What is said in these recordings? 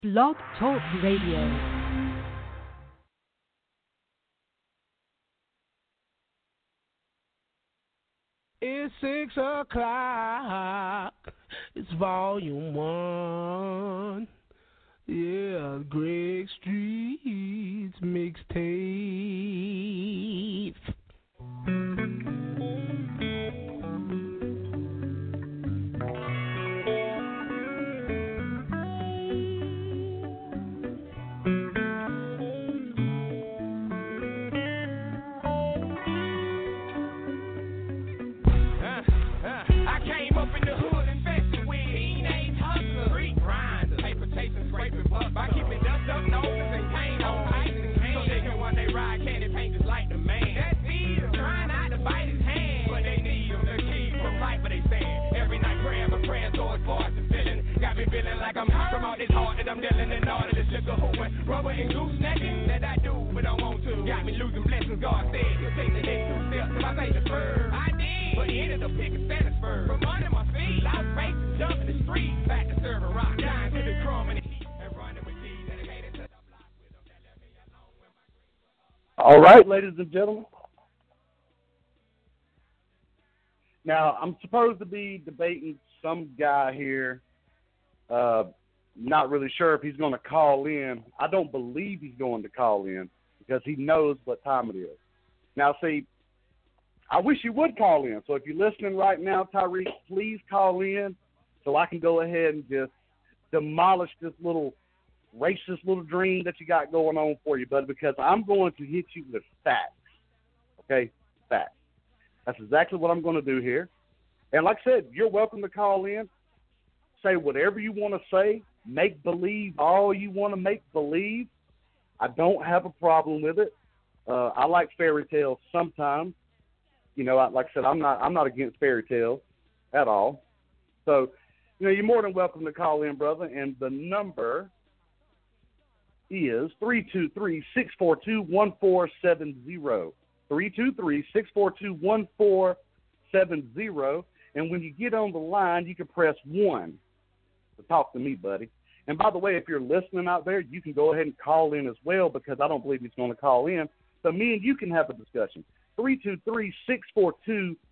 Blog Talk Radio. It's 6 o'clock. It's volume 1. Yeah, Greg Street's mixtape. By keeping dust up noses and cane on ice and cane. So they can one day ride candy paint just like the man. That's it. Trying not to bite his hand. But they need him to keep from right where they stand. Every night praying, but praying towards voice and feeling. Got me feeling like I'm from all this heart that I'm dealing and all of this liquor hoeing. Rubber and goose necking that I do, but don't want to. Got me losing blessings, God said. He'll take the next 2 steps if I say the verb. I did. But he ended up picking Santa's fur. From under my feet, lost faith, jumping the street. Back to serving rock, dying to the crumb and the heat. All right, ladies and gentlemen. Now, I'm supposed to be debating some guy here. Not really sure if he's going to call in. I don't believe he's going to call in because he knows what time it is. Now, see, I wish he would call in. So if you're listening right now, Tyreek, please call in so I can go ahead and just demolish this little racist little dream that you got going on for you, buddy, because I'm going to hit you with facts. Okay? Facts. That's exactly what I'm going to do here. And like I said, you're welcome to call in, say whatever you want to say, make believe all you want to make believe. I don't have a problem with it. I like fairy tales sometimes. You know, like I said, I'm not against fairy tales at all. So, you know, you're more than welcome to call in, brother, and the number is 323-642-1470. 323-642-1470. And when you get on the line, you can press 1 to talk to me, buddy. And by the way, if you're listening out there, you can go ahead and call in as well because I don't believe he's going to call in. So me and you can have a discussion. 323-642-1470.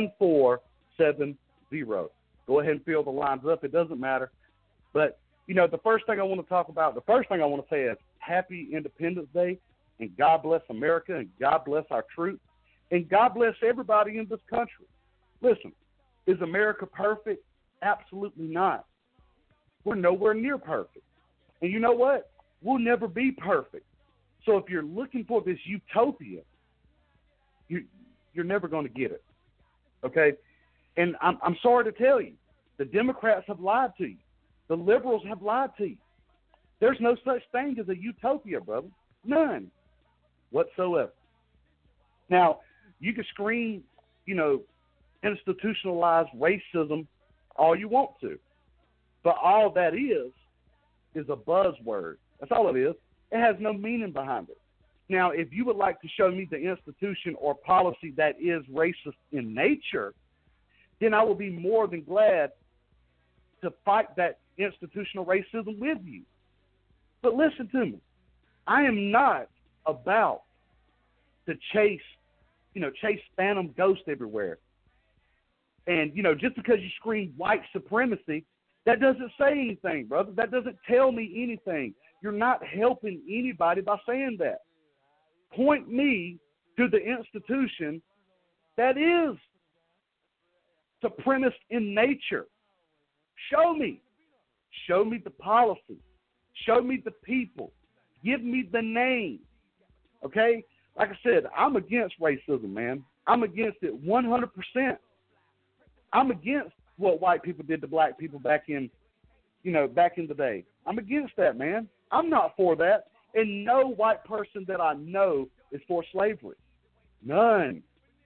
Go ahead and fill the lines up. It doesn't matter. But you know, the first thing I want to say is Happy Independence Day, and God bless America, and God bless our troops, and God bless everybody in this country. Listen, is America perfect? Absolutely not. We're nowhere near perfect. And you know what? We'll never be perfect. So if you're looking for this utopia, you're never going to get it. Okay? And I'm sorry to tell you, the Democrats have lied to you. The liberals have lied to you. There's no such thing as a utopia, brother. None whatsoever. Now, you can scream, you know, institutionalized racism all you want to. But all that is a buzzword. That's all it is. It has no meaning behind it. Now, if you would like to show me the institution or policy that is racist in nature, then I will be more than glad to fight that institutional racism with you. But listen to me. I am not about to chase phantom ghosts everywhere. And, you know, just because you scream white supremacy, that doesn't say anything, brother. That doesn't tell me anything. You're not helping anybody by saying that. Point me to the institution that is supremacist in nature. Show me. Show me the policy. Show me the people. Give me the name. Okay? Like I said, I'm against racism, man. I'm against it 100%. I'm against what white people did to black people back in the day. I'm against that, man. I'm not for that. And no white person that I know is for slavery. None.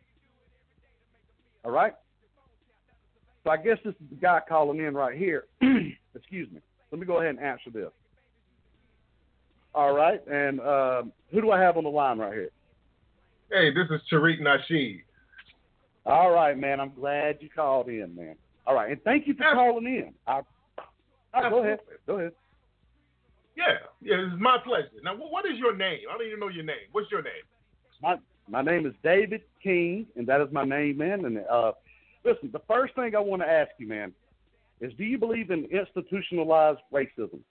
All right? So I guess this is the guy calling in right here. Excuse me. Let me go ahead and answer this. All right. And who do I have on the line right here? Hey, this is Tariq Nasheed. All right, man. I'm glad you called in, man. All right. And thank you for calling in. Go ahead. Yeah, it's my pleasure. Now, what is your name? I don't even know your name. What's your name? My name is David King, and that is my name, man. And listen, the first thing I want to ask you, man, is do you believe in institutionalized racism?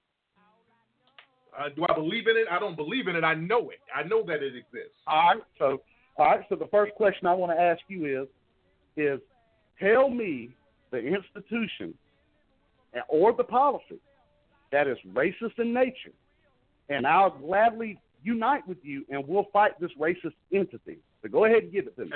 Do I believe in it? I don't believe in it. I know it. I know that it exists. All right. So the first question I want to ask you is tell me the institution or the policy that is racist in nature, and I'll gladly unite with you, and we'll fight this racist entity. So go ahead and give it to me.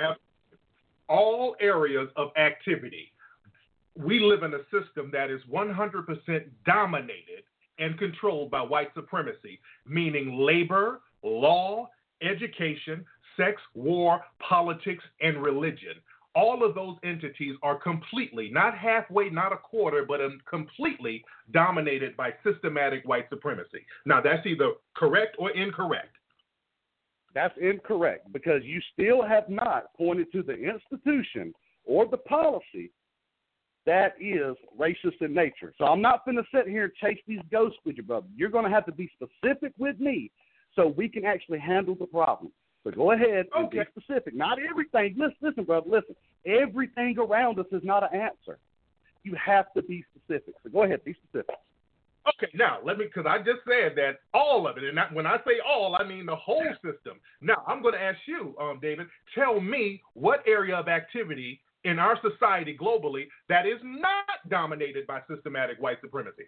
All areas of activity. We live in a system that is 100% dominated and controlled by white supremacy, meaning labor, law, education, sex, war, politics, and religion. All of those entities are completely, not halfway, not a quarter, but completely dominated by systematic white supremacy. Now, that's either correct or incorrect. That's incorrect, because you still have not pointed to the institution or the policy that is racist in nature. So I'm not going to sit here and chase these ghosts with you, brother. You're going to have to be specific with me so we can actually handle the problem. So go ahead and be specific. Not everything. Listen, brother, listen. Everything around us is not an answer. You have to be specific. So go ahead, be specific. Okay, now, because I just said that all of it, and when I say all, I mean the whole system. Now, I'm going to ask you, David, tell me what area of activity in our society globally that is not dominated by systematic white supremacy.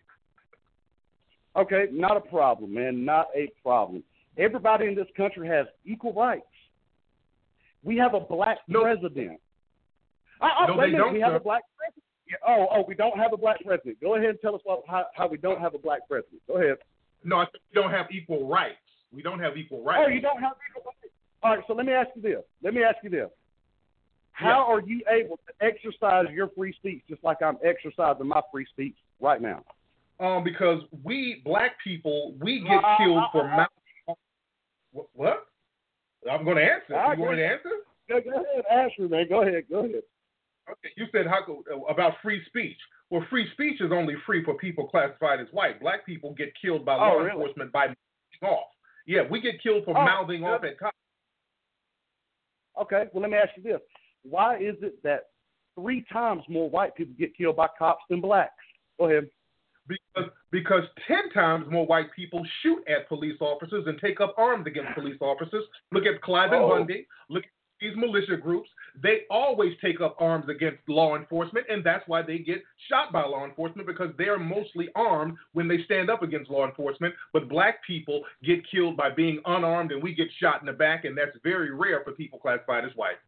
Okay, not a problem, man, not a problem. Everybody in this country has equal rights. We have a black president. They don't. We have a black president. Oh, we don't have a black president. Go ahead and tell us how we don't have a black president. Go ahead. No, I think we don't have equal rights. We don't have equal rights. Oh, you don't have equal rights? All right, so let me ask you this. How are you able to exercise your free speech just like I'm exercising my free speech right now? Because we, black people, we get killed for mouthing. What? I'm going to answer. You want me to answer? Go ahead, answer, man. Go ahead. Okay, you said about free speech. Well, free speech is only free for people classified as white. Black people get killed by law enforcement by mouthing off. Yeah, we get killed for mouthing off at cops. Okay, well, let me ask you this. Why is it that 3 times more white people get killed by cops than blacks? Go ahead. Because 10 times more white people shoot at police officers and take up arms against police officers. Look at Cliven Bundy. Look at these militia groups. They always take up arms against law enforcement, and that's why they get shot by law enforcement, because they're mostly armed when they stand up against law enforcement. But black people get killed by being unarmed, and we get shot in the back, and that's very rare for people classified as white.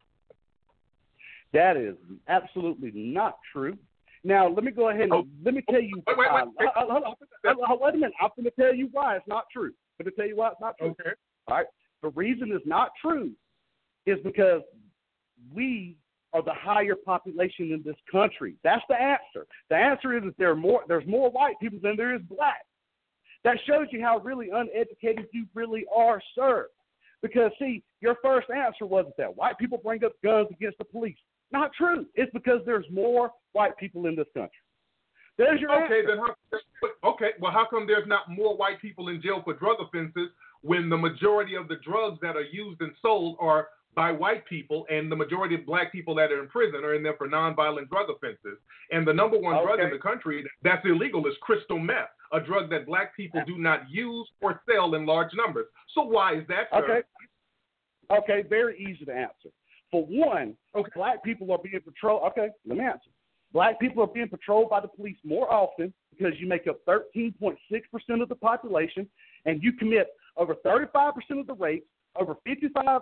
That is absolutely not true. Now, let me go ahead and let me tell you. Wait a minute. I'm going to tell you why it's not true. I'm going to tell you why it's not true. Okay. All right. The reason it's not true is because we are the higher population in this country. That's the answer. The answer is that there's more white people than there is black. That shows you how really uneducated you really are, sir. Because, see, your first answer wasn't that white people bring up guns against the police. Not true. It's because there's more white people in this country. There's your answer. Well, how come there's not more white people in jail for drug offenses when the majority of the drugs that are used and sold are by white people, and the majority of black people that are in prison are in there for nonviolent drug offenses? And the number one drug in the country that's illegal is crystal meth, a drug that black people do not use or sell in large numbers. So why is that, sir? Okay, very easy to answer. For one, black people are being patrolled. Okay, let me answer. Black people are being patrolled by the police more often because you make up 13.6% of the population, and you commit over 35% of the rapes, over 50%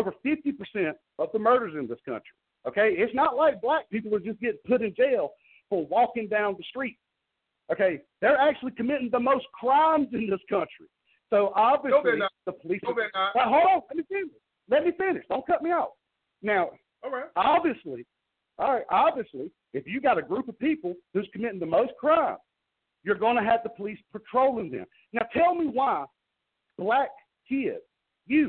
of the murders in this country. Okay, it's not like black people are just getting put in jail for walking down the street. Okay, they're actually committing the most crimes in this country. So obviously, the police. Hold on, let me finish. Don't cut me off. Now, obviously, if you got a group of people who's committing the most crime, you're going to have the police patrolling them. Now, tell me why black kids, youth,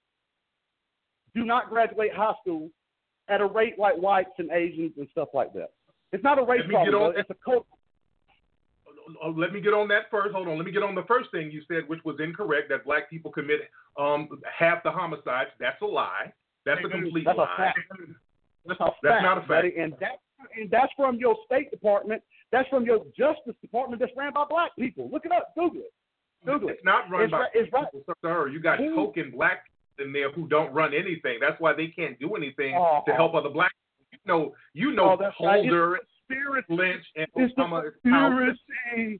do not graduate high school at a rate like whites and Asians and stuff like that. It's not a race problem. It's a culture. let me get on that first. Hold on. Let me get on the first thing you said, which was incorrect, that black people commit half the homicides. That's a lie. That's a complete lie. Fact. That's a fact. That's not a fact. Buddy. And that's from your State Department. That's from your Justice Department that's ran by black people. Look it up. Google it. It's not run by people, sir. You got token black in there who don't run anything. That's why they can't do anything to help other black people. You know Holder, Lynch, and Obama. Conspiracy.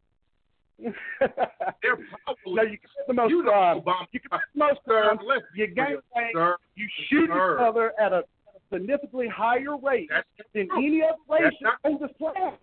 They're probably, no, you commit the most crime. You commit the most crime. You gang bang. You shoot each other at a significantly higher rate than any other race on this planet.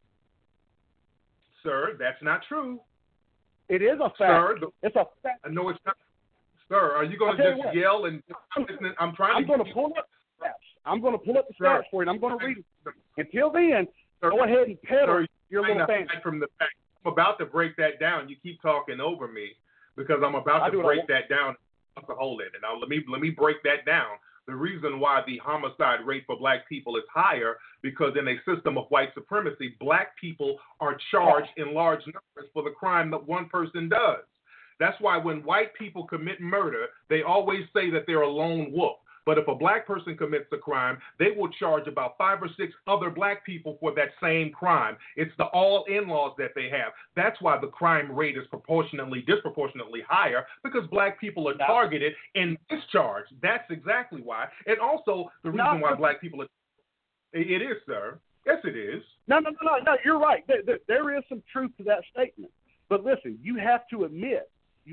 Sir, that's not true. It is a fact. Sir, it's a fact. No, it's not. Sir, are you going to just yell and I'm going to pull up the stats. I'm going to pull up the stats for you, and I'm going to read it. Until then, go ahead and pedal your little fancy. From the fact, I'm about to break that down. You keep talking over me because I'm about to break that down. To hold it, and let me break that down. The reason why the homicide rate for black people is higher because in a system of white supremacy, black people are charged in large numbers for the crime that one person does. That's why when white people commit murder, they always say that they're a lone wolf. But if a black person commits a crime, they will charge about 5 or 6 other black people for that same crime. It's the all-in laws that they have. That's why the crime rate is disproportionately higher, because black people are targeted and discharged. That's exactly why. And also the reason why black people are... It is, sir. Yes, it is. No, you're right. There is some truth to that statement. But listen, you have to admit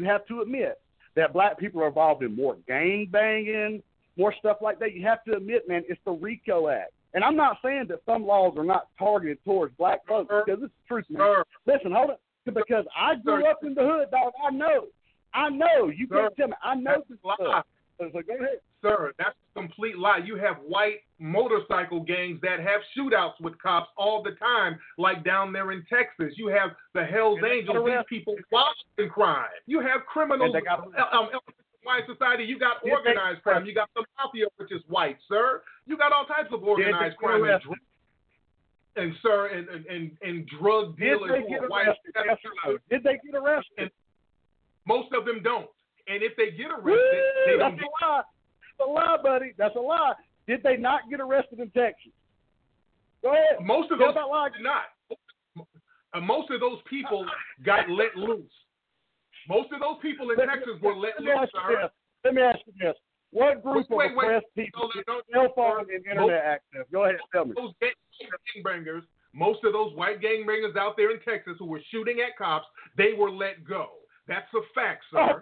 that black people are involved in more gang banging, more stuff like that. You have to admit, man, it's the RICO Act. And I'm not saying that some laws are not targeted towards black folks, because this is truth, man. Listen, hold on. Because I grew up in the hood, dog. I know. You can't tell me. I know this stuff. So go ahead. Sir, that's a complete lie. You have white motorcycle gangs that have shootouts with cops all the time, like down there in Texas. You have the Hells Angels, these people watching crime. You have criminals. White society, you got organized crime. You got the mafia, which is white, sir. You got all types of organized crime and drug dealers who are white. Did they get arrested? And most of them don't. And if they get arrested, they don't get. That's a lie, buddy. That's a lie. Did they not get arrested in Texas? Go ahead. Most of those did not. Most of those people got let loose. Most of those people in Texas were let loose, sir. Let me ask you this. What group of oppressed people get cell phone and internet access? Go ahead, tell me. Those gangbangers, most of those white gangbangers out there in Texas who were shooting at cops, they were let go. That's a fact, sir.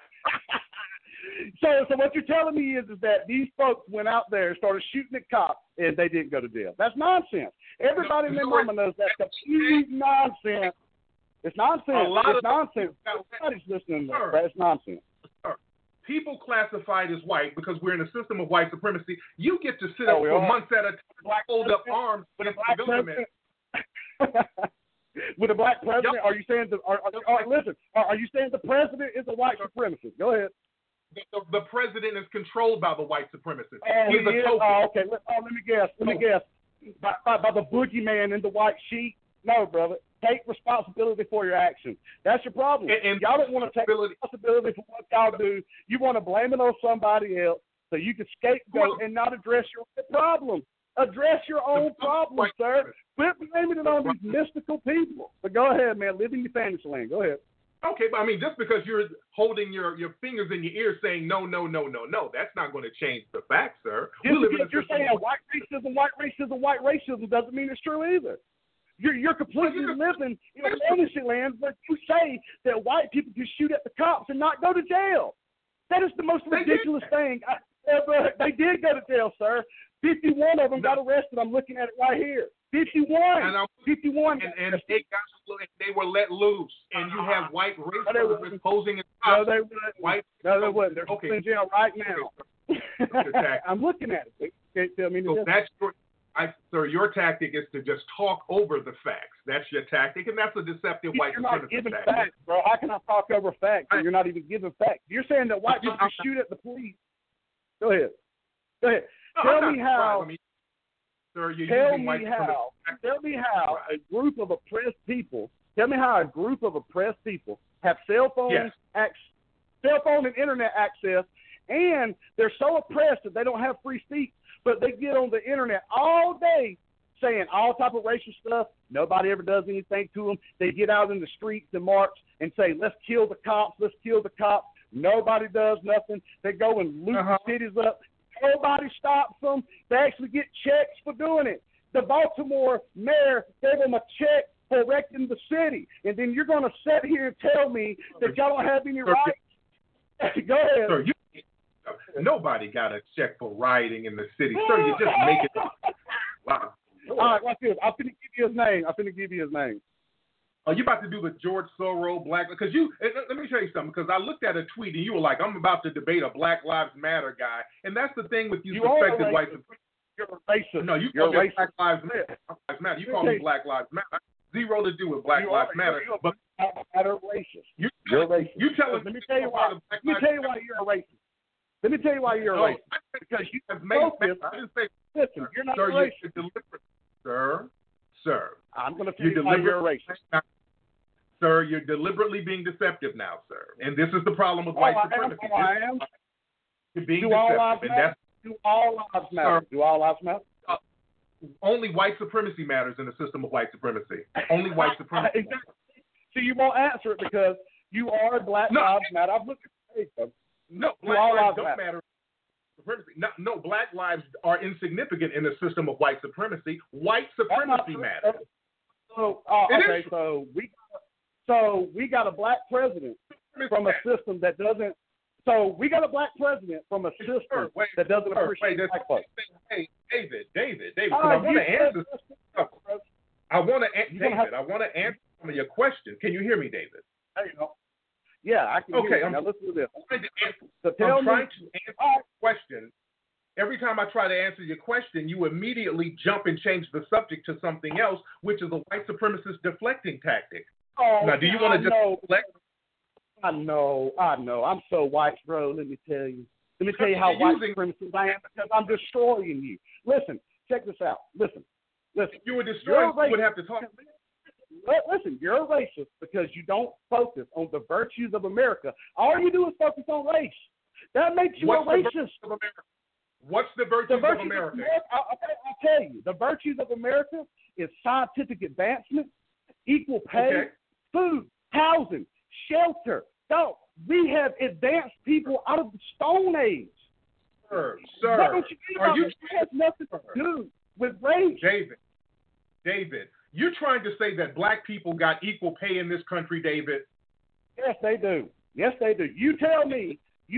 So what you're telling me is that these folks went out there and started shooting at cops and they didn't go to jail. That's nonsense. Everybody in their mama knows that's complete nonsense. It's nonsense. It's nonsense. Nobody's listening to that. It's nonsense. People classified as white because we're in a system of white supremacy. You get to sit up for months at a time, hold up arms with a black government. With a black president, are you saying listen? Are you saying the president is a white supremacist? Go ahead. The president is controlled by the white supremacists. He's a token. Okay. Let me guess. By the boogeyman in the white sheet. No, brother. Take responsibility for your actions. That's your problem. And y'all don't want to take responsibility for what y'all do. You want to blame it on somebody else so you can scapegoat and not address your own problem. Address your own problem, sir. Quit blaming it on these mystical people. But go ahead, man. Live in your fantasy land. Go ahead. Okay, but I mean, just because you're holding your fingers in your ears saying no, that's not going to change the facts, sir. You're saying white racism doesn't mean it's true either. You're completely living in a fantasy land, but you say that white people can shoot at the cops and not go to jail. That is the most ridiculous thing ever. They did go to jail, sir. 51 of them got arrested. I'm looking at it right here. 51. 51. And they were let loose. And you have white racists posing as cops. No, they wouldn't. They're in jail right now. I'm looking at it. You can't tell me Sir, your tactic is to just talk over the facts. That's your tactic, and that's a deceptive white supremacist tactic. You're not giving facts, bro. How can I talk over facts and you're not even giving facts? You're saying that white people can shoot at the police. Go ahead. Tell me how. Tell me how a group of oppressed people Tell me how a group of oppressed people have cell phone and internet access, and they're so oppressed that they don't have free speech, but they get on the internet all day saying all type of racial stuff. Nobody ever does anything to them. They get out in the streets and march and say, let's kill the cops, let's kill the cops. Nobody does nothing. They go and loot the cities up. Nobody stops them. They actually get checks for doing it. The Baltimore mayor gave them a check for wrecking the city. And then you're going to sit here and tell me that y'all don't have any rights? Go ahead. Sir, nobody got a check for rioting in the city. Sir, you just make it up. Wow. All right, watch this. I'm finna give you his name. Are you about to do the George Soros Black? Because let me tell you something. Because I looked at a tweet and you were like, I'm about to debate a Black Lives Matter guy, and that's the thing with you suspected white supremacists. You're a racist. No, you call me Black Lives Matter. You call me Black Lives Matter. Zero to do with Black Lives Matter. But you're racist. You're racist. You tell us. Let me tell you why. Let me tell you why you're a racist. Let me tell you why you're a racist. Because you have made. Listen, you're not racist. Sir. I'm going to tell you why you're a racist. Sir, you're deliberately being deceptive now, sir. And this is the problem with white supremacy. I am. You're being deceptive. Do all lives matter? Do all lives matter? Only white supremacy matters in the system of white supremacy. Only white supremacy. Exactly. So you won't answer it because you are Black Lives Matter. I've looked at the page. No, Black lives don't matter. No, Black lives are insignificant in the system of white supremacy. White supremacy matters. So we got a black president from a system that doesn't. So we got a black president from a system that doesn't appreciate black folks. Hey, David. I want to answer. I want to answer some of your questions. Can you hear me, David? There you go. Yeah, I can hear you. Now listen to this. I'm trying to answer your question. Every time I try to answer your question, you immediately jump and change the subject to something else, which is a white supremacist deflecting tactic. Now, do you want to just deflect? I know. I'm so white, bro. Let me tell you how white supremacist I am because I'm destroying you. Listen, check this out. Listen. If you were destroying, you would have to talk. Listen, you're a racist because you don't focus on the virtues of America. All you do is focus on race. That makes you a racist. What's the virtues of America? I'll tell you. The virtues of America is scientific advancement, equal pay, food, housing, shelter. No, we have advanced people out of the Stone Age. Sir, it has nothing to do with race. David, you're trying to say that black people got equal pay in this country, David? Yes, they do. You tell me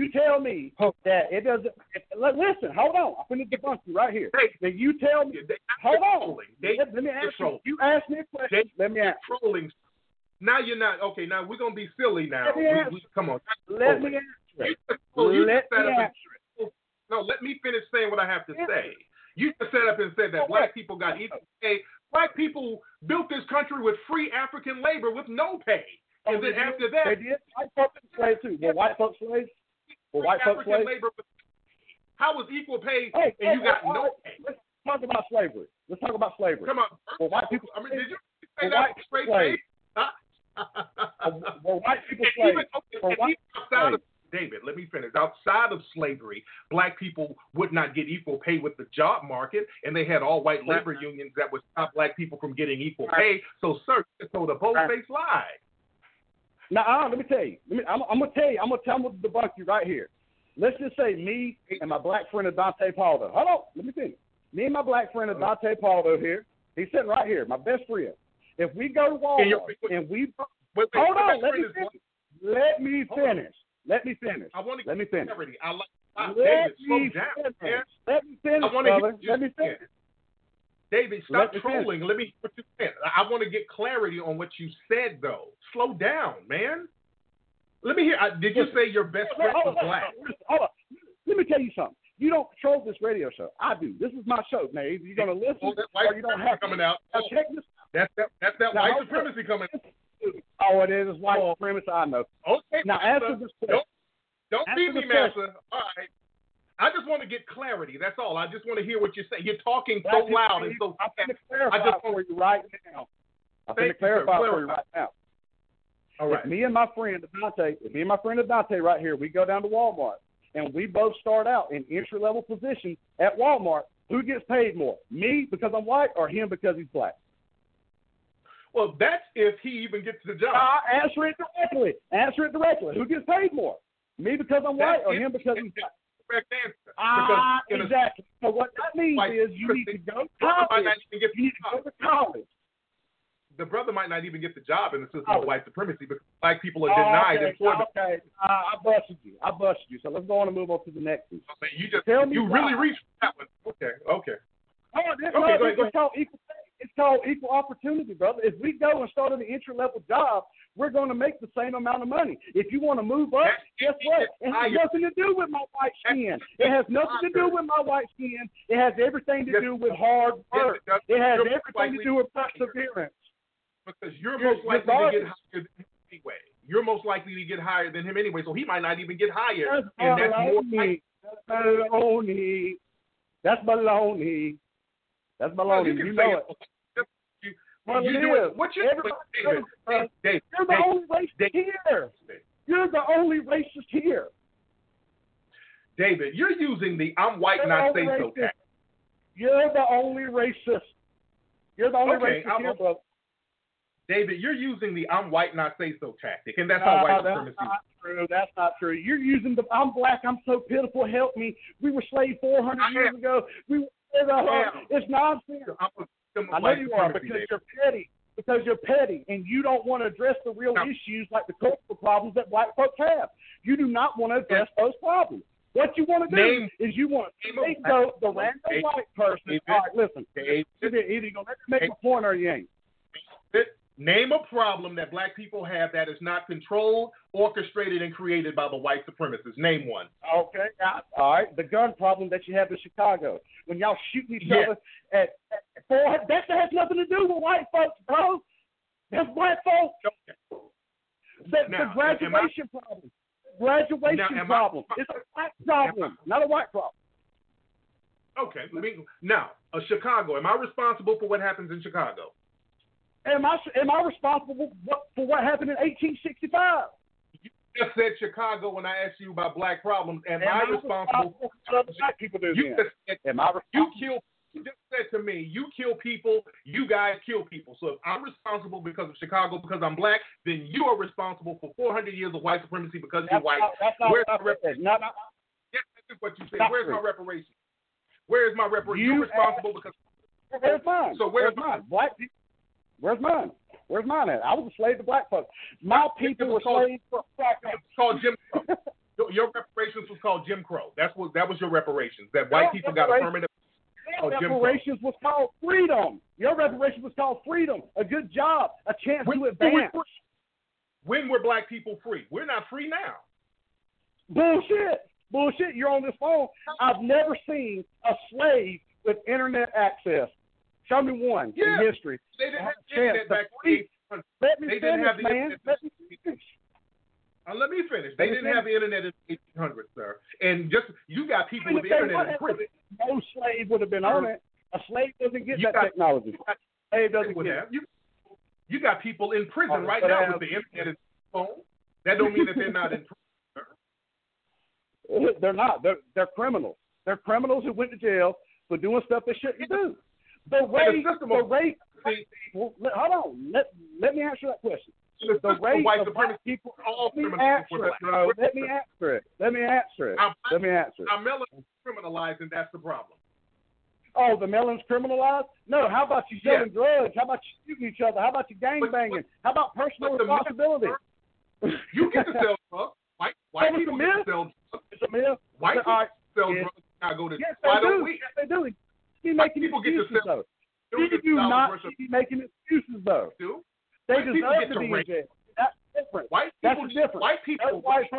that it doesn't. Listen, hold on. I'm going to debunk you right here. Now you tell me. Hold on. Let me ask you. You asked me a question. Let me ask. Trolling. Now you're not. Okay, now we're going to be silly now. Come on. Let me answer it. No, let me finish saying what I have to say. You just set up and said that black people got equal pay. Black people built this country with free African labor with no pay. And then after that. They did. White folks slaves too. Were white folks slaves? Labor. How was equal pay and you got no pay? Let's talk about slavery. Come on. Were white people did you say that straight face? Were white people slaves? Outside of David, let me finish. Outside of slavery, black people would not get equal pay with the job market, and they had all white labor unions that would stop black people from getting equal pay. So, sir, so the bold-faced lie. Now, let me tell you. I'm going to debunk you right here. Let's just say me and my black friend Adante Paldo. Hold on. Let me finish. Me and my black friend Adante Paldo here. He's sitting right here, my best friend. If we go to Walmart and we hold on, let me finish. Let me finish. Let me finish. David, stop trolling. Let me hear what you said. I want to get clarity on what you said, though. Slow down, man. Let me hear. Did you say your best friend was black? Hold on. Let me tell you something. You don't control this radio show. I do. This is my show, man. Either you're going to listen or you don't have to. Coming out. Now, check this out. That's that white supremacy coming out. Oh, it is white supremacy. I know. Okay. Now, answer this question. Don't beat me, Massa. All right. I just want to get clarity. That's all. I just want to hear what you're saying. You're talking so loud and so fast. I'm going to clarify for you right now. All right. If me and my friend Adante right here, we go down to Walmart and we both start out in entry-level positions at Walmart, who gets paid more? Me because I'm white or him because he's black? Well, that's if he even gets the job. Answer it directly. Who gets paid more? Me because I'm white or him because he's black? Correct answer. Exactly. So what that means is you need to go to college. You need to go to college. The brother might not even get the job in the system of white supremacy because black people are denied employment. Okay, I busted you. So let's go on and move on to the next one. You really reached that one. Okay. It's called equal opportunity, brother. If we go and start at an entry-level job, we're going to make the same amount of money. If you want to move up, guess what? It has nothing to do with my white skin. It has nothing to do with my white skin. It has everything to do with hard work. It has everything to do with perseverance. Because you're most likely to get hired than him anyway. You're most likely to get higher than him anyway, so he might not even get hired. That's baloney. That's baloney. You know it. What's your Dave? You're the only racist here. You're the only racist here. David, you're using the "I'm white, not say so" tactic. You're the only racist. You're the only racist here, brother. David, you're using the "I'm white, not say so" tactic, and that's how white supremacy. That's not true. You're using the "I'm black, I'm so pitiful, help me. We were slaves 400 years ago. It's nonsense. I know you are because you're petty. Because you're petty, and you don't want to address the real issues like the cultural problems that white folks have. You do not want to address those problems. What you want to do is you want to make the random white person. All right, listen. Either you're going to let me make a point or you ain't. Name a problem that black people have that is not controlled, orchestrated, and created by the white supremacists. Name one. Okay. All right. The gun problem that you have in Chicago. When y'all shooting each other at 400, that has nothing to do with white folks, bro. That's white folks. The graduation problem. Graduation problem. It's a black problem, not a white problem. Okay. Now, Chicago. Am I responsible for what happens in Chicago? Am I responsible for what happened in 1865? You just said Chicago when I asked you about black problems. Am I responsible for what black people do? You just said to me, you kill people, you guys kill people. So if I'm responsible because of Chicago because I'm black, then you are responsible for 400 years of white supremacy because you're white. Where's my reparation? Yes, that's what you said. Where's my reparation? Where is my reparation? You're responsible because. Where's mine? So where's mine? Black people. Where's mine? Where's mine at? I was a slave to black folks. My people were slaves to black folks. It's called Jim Crow. Your reparations was called Jim Crow. That was your reparations. That white people got a permanent. Your reparations was called freedom. Your reparations was called freedom. A good job. A chance to advance. When were black people free? We're not free now. Bullshit. You're on this phone. I've never seen a slave with internet access. Show me one in history. They didn't have the internet back then. Let me finish. They didn't have the internet in the 1800s, sir. And just you got people with the internet in prison. No slave would have been on it. A slave doesn't get that technology. Slave doesn't get it. You got people in prison right now with the internet and phone. That don't mean that they're not in prison, sir. They're not. They're criminals. They're criminals who went to jail for doing stuff they shouldn't do. Hold on. Let me answer that question. The rate of white people. Let me answer it. Our melanin's criminalized, and that's the problem. Oh, the melanin's criminalized? No. How about you selling drugs? How about you shooting each other? How about you gangbanging? How about personal responsibility? You get to sell drugs. White people get to sell drugs. It's a myth. White people sell drugs. Now go to. Why don't we? Yes, they do. You making excuses though. You do not be making excuses though. They deserve to be in jail. That's different. That's different. White people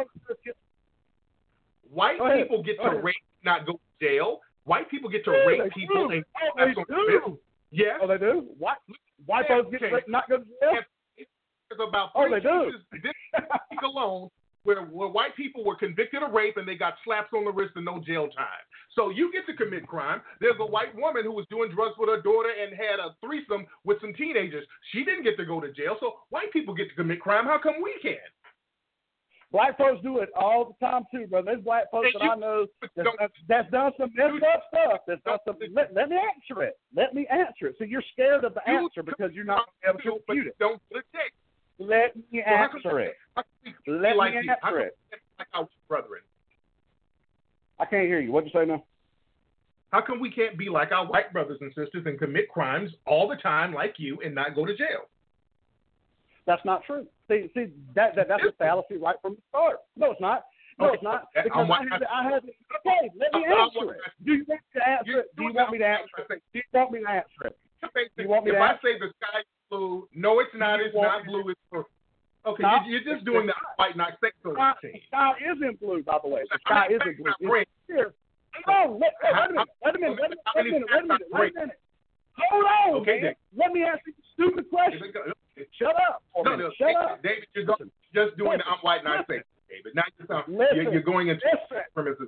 get to rape, not go to jail. White people get to rape people and they do. Yes. Oh, they do. White folks get to rape, not go to jail. It's about they do. This week alone, where white people were convicted of rape and they got slaps on the wrist and no jail time. So you get to commit crime. There's a white woman who was doing drugs with her daughter and had a threesome with some teenagers. She didn't get to go to jail. So white people get to commit crime. How come we can't? Black folks do it all the time too, brother. There's black folks that I know that's done some messed up stuff. That's done some. Let me answer it. Let me answer it. So you're scared of the answer because you're not able to compute it. Don't let it. Let me answer it. Let me answer it. Like our brethren. I can't hear you. What'd you say now? How come we can't be like our white brothers and sisters and commit crimes all the time like you and not go to jail? That's not true. See, that's a fallacy right from the start. No, it's not. No, it's not. Because I have it. Okay, let me answer it. Do you want me to answer it? Do you want me to answer it? Do you want me to answer it? Do you want me to answer it? If I say the sky is blue, no, it's not. It's not blue. It's blue. Okay, you're just doing the white, not sex routine. The sky isn't blue, by the way. The sky isn't blue. It's clear. Hold on. Wait a minute. Hold on, okay, man. Let me ask you a stupid question. Shut up. Shut up. David, you're just doing the I'm white, not sex, David. Now you're going into premises.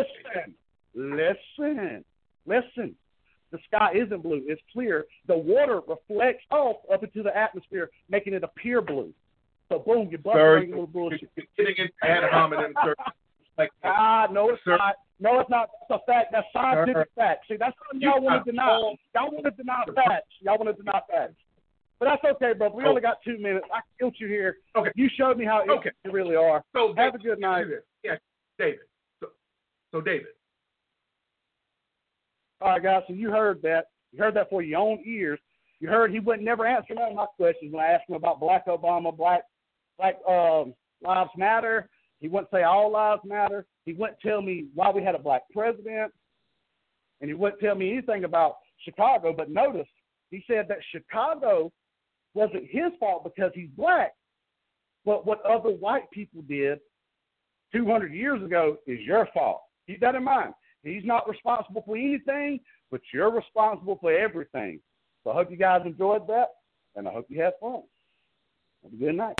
Listen. The sky isn't blue. It's clear. The water reflects off up into the atmosphere, making it appear blue. So, boom, you're busting a little bullshit. You're getting into ad hominem circles. No, it's not. No, it's not. That's a fact. That's scientific fact. See, that's something y'all want to deny. Y'all want to deny facts. But that's okay, bro. We only got 2 minutes. I killed you here. Okay. You showed me how ignorant you really are. So, have a good night. Yeah, David. So, David. All right, guys. So you heard that. You heard that for your own ears. You heard he wouldn't never answer none of my questions when I asked him about Black Obama, Black Lives Matter. He wouldn't say all lives matter. He wouldn't tell me why we had a black president. And he wouldn't tell me anything about Chicago. But notice, he said that Chicago wasn't his fault because he's black. But what other white people did 200 years ago is your fault. Keep that in mind. He's not responsible for anything, but you're responsible for everything. So I hope you guys enjoyed that, and I hope you had fun. Have a good night.